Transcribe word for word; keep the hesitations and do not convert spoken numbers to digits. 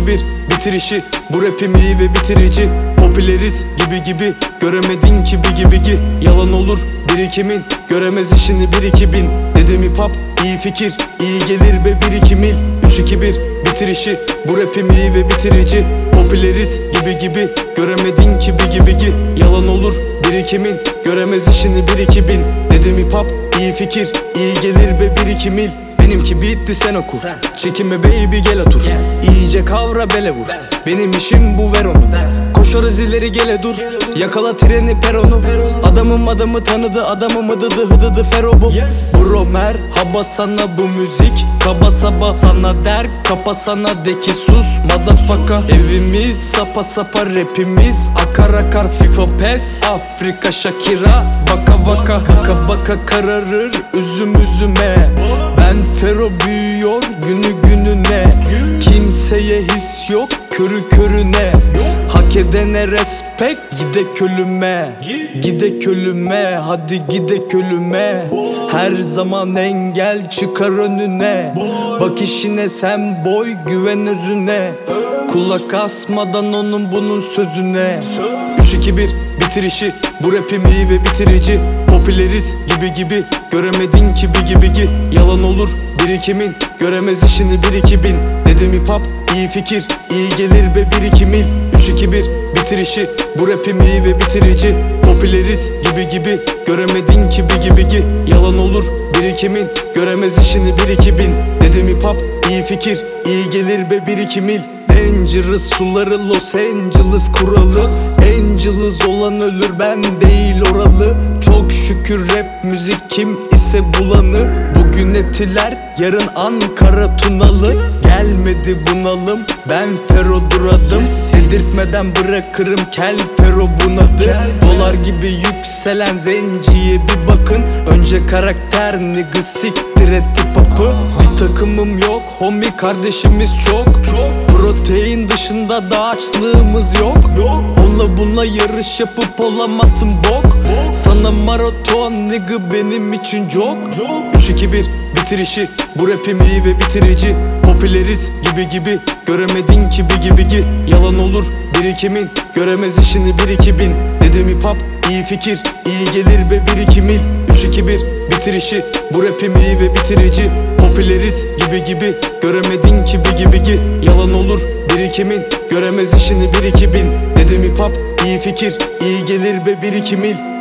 iki bir bitirişi, bu rapim iyi ve bitirici. Popüleriz gibi gibi, göremedin ki bigi bigi. Yalan olur birikimin, göremez işini bir iki bin. Dedim hip hop iyi fikir, iyi gelir be bir iki mil. Üç iki bir bitirişi, bu rapim iyi ve bitirici. Popüleriz gibi gibi, göremedin ki bigi bigi. Yalan olur birikimin, göremez işini bir iki bin. Dedim hip hop iyi fikir, iyi gelir be bir iki mil. Benimki bitti sen oku, çekinme baby gel otur. İyice kavra bele vur, benim işim bu ver onu. Koşarız ileri gele dur, yakala treni peronu. Adamım adamı tanıdı, adamım hıdıdı hıdıdı fero bu. Bro merhaba sana bu müzik, kaba saba sana der, kapa sana de ki sus motherfucker. Evimiz sapa sapa rapimiz, akar akar FIFA pes, Afrika Shakira baka baka. Baka baka kararır üzüm üzüme, ben fero büyüyor günü gününe. Kimseye his yok körü körüne, hak edene respect gidek ölüme. Gidek ölüme hadi gidek ölüme. Her zaman engel çıkar önüne, bak işine sen boy güven özüne. Kulak asmadan onun bunun sözüne. Üç iki bir bitirişi, bu rapim iyi ve bitirici. Popüleriz gibi gibi, göremedin ki bigi bigi. Yalan olur birikimin, göremez işini bir iki bin. Dedim hip hop iyi fikir, iyi gelir be bir iki mil. Üç iki bir bitirişi, bu rapim iyi ve bitirici. Popüleriz gibi gibi, göremedin ki bigi bigi. Yalan olur birikimin, göremez işini bir iki bin. Dedim hip hop iyi fikir, iyi gelir be bir iki mil. Dangerous suları Los Angeles kuralı. Angeles olan ölür ben değil oralı. Çok şükür rap müzik kim ise bulanır. Bugün etiler yarın Ankara Tunalı. Gelmedi bunalım ben fero duradım. Sildirtmeden bırakırım kel fero bunadı. Dolar gibi yükselen zenciye bir bakın. Önce karakter nigga siktir et hip hop'ı. Bir takımım yok homie kardeşimiz çok. Protein dışında da açlığımız yok. Onunla bununla yarış yapıp olamazsın bok. Sana maraton nigga benim için çok. Üç iki bir bitirişi, bu rapim iyi ve bitirici. Popüleriz gibi gibi, göremedin ki bigi bigi. Yalan olur birikimin, göremez işini bir iki bin. Dedim hip hop iyi fikir, iyi gelir be bir iki mil. Üç iki bir bitirişi, bu rapim iyi ve bitirici. Popüleriz gibi gibi, göremedin ki bigi bigi. Yalan olur birikimin, göremez işini bir iki bin. Dedim hip hop iyi fikir, iyi gelir be bir iki mil.